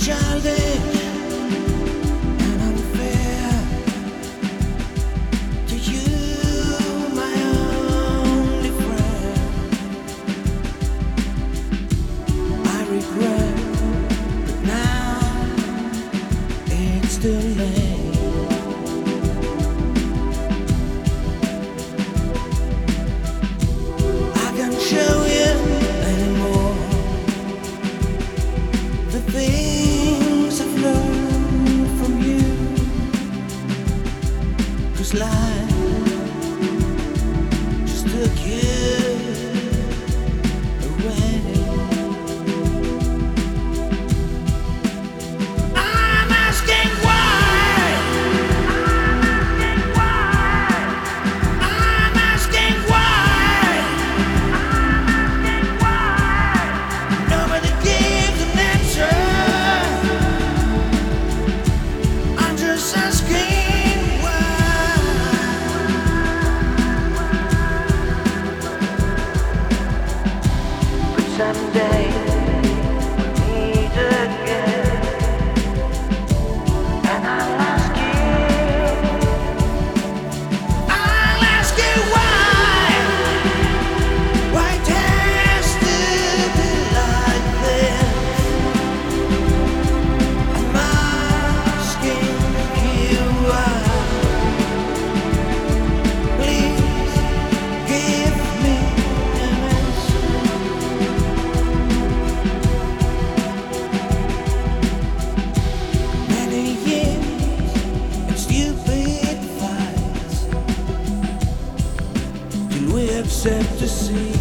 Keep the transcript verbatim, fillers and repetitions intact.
childish and unfair to you, my only friend. I regret, but now it's too late. I can't show you anymore the things I've learned from you, 'cause life just took you away. I'm asking why. I'm asking why. Nobody gives an answer. I'm just asking why. But someday we'll meet again, and I'll ask you, I'll ask you why. Why it has to be like this? I'm asking you why. Please give me an answer. Many years and stupid fights till we accept to see